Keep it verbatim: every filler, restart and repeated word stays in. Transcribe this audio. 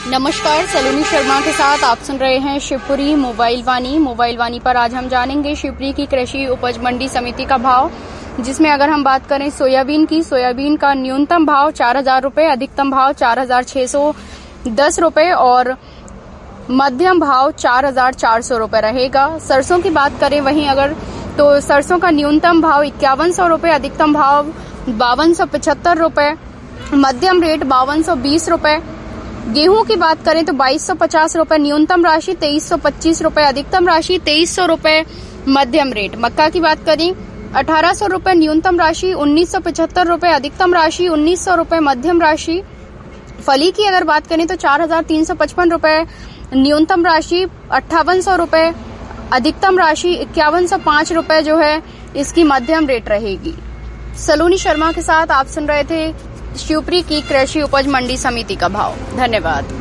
नमस्कार, सलोनी शर्मा के साथ आप सुन रहे हैं शिवपुरी मोबाइल वाणी। मोबाइल वाणी पर आज हम जानेंगे शिवपुरी की कृषि उपज मंडी समिति का भाव, जिसमें अगर हम बात करें सोयाबीन की, सोयाबीन का न्यूनतम भाव चार हजार रूपये, अधिकतम भाव चार हजार छह सौ दस रूपये और मध्यम भाव चार हजार चार सौ रूपये रहेगा। सरसों की बात करें वहीं अगर तो सरसों का न्यूनतम भाव इक्यावन सौ रूपये, अधिकतम भाव बावन सौ पचहत्तर रूपये, मध्यम रेट बावन सौ बीस रूपये। गेहूं की बात करें तो बाईस सौ पचास रूपये न्यूनतम राशि, तेईस सौ पच्चीस रूपये अधिकतम राशि, तेईस सौ रूपये मध्यम रेट। मक्का की बात करें अठारह सौ रूपये न्यूनतम राशि, उन्नीस सौ पचहत्तर रूपये अधिकतम राशि, उन्नीस सौ रूपये मध्यम राशि। फली की अगर बात करें तो चार हजार तीन सौ पचपन रूपये न्यूनतम राशि, अट्ठावन सौ रूपये अधिकतम राशि, इक्यावन सौ पांच रूपये जो है इसकी मध्यम रेट रहेगी। सलोनी शर्मा के साथ आप सुन रहे थे शिवपुरी की कृषि उपज मंडी समिति का भाव। धन्यवाद।